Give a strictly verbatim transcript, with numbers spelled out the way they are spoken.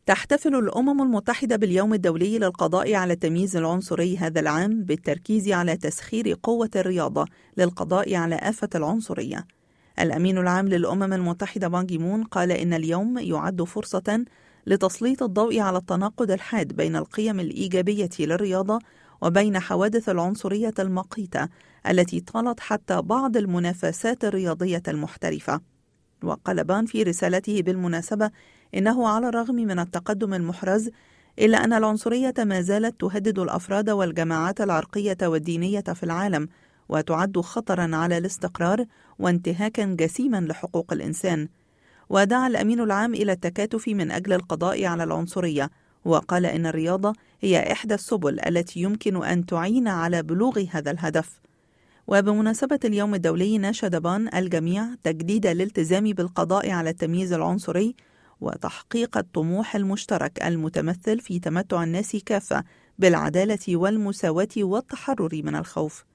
تحتفل الأمم المتحدة باليوم الدولي للقضاء على التمييز العنصري هذا العام بالتركيز على تسخير قوة الرياضة للقضاء على آفة العنصرية. الأمين العام للأمم المتحدة بان كي مون قال إن اليوم يعد فرصة لتسليط الضوء على التناقض الحاد بين القيم الإيجابية للرياضة وبين حوادث العنصرية المقيتة التي طالت حتى بعض المنافسات الرياضية المحترفة. وقال بان في رسالته بالمناسبة إنه على الرغم من التقدم المحرز إلا أن العنصرية ما زالت تهدد الأفراد والجماعات العرقية والدينية في العالم، وتعد خطرا على الاستقرار وانتهاكا جسيما لحقوق الإنسان. ودعا الأمين العام إلى التكاتف من أجل القضاء على العنصرية، وقال إن الرياضة هي إحدى السبل التي يمكن أن تعين على بلوغ هذا الهدف. وبمناسبة اليوم الدولي ناشد بان الجميع تجديد الالتزام بالقضاء على التمييز العنصري وتحقيق الطموح المشترك المتمثل في تمتع الناس كافة بالعدالة والمساواة والتحرر من الخوف.